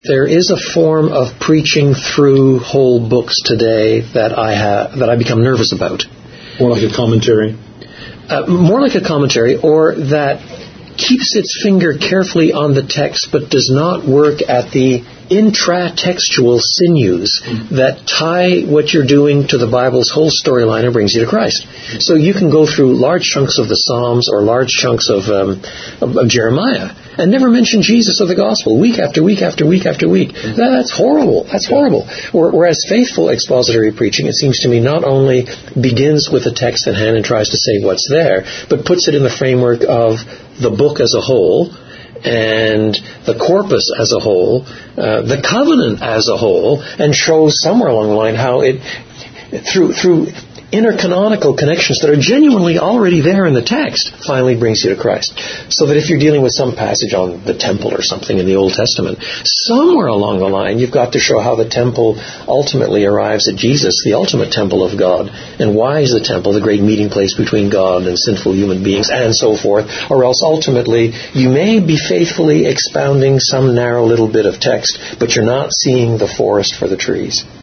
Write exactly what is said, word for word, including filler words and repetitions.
There is a form of preaching through whole books today that I have that I become nervous about. More like a commentary? Uh, more like a commentary, or that keeps its finger carefully on the text but does not work at the intratextual sinews that tie what you're doing to the Bible's whole storyline and brings you to Christ. So you can go through large chunks of the Psalms or large chunks of, um, of, of Jeremiah and never mention Jesus or the gospel week after week after week after week. That's horrible. That's horrible. Whereas faithful expository preaching, it seems to me, not only begins with the text in hand and tries to say what's there, but puts it in the framework of the book as a whole, and the corpus as a whole, uh, the covenant as a whole, and shows somewhere along the line how it, through through intercanonical connections that are genuinely already there in the text, finally brings you to Christ. So that if you're dealing with some passage on the temple or something in the Old Testament, somewhere along the line you've got to show how the temple ultimately arrives at Jesus, the ultimate temple of God, and why is the temple the great meeting place between God and sinful human beings, and so forth, or else ultimately you may be faithfully expounding some narrow little bit of text, but you're not seeing the forest for the trees.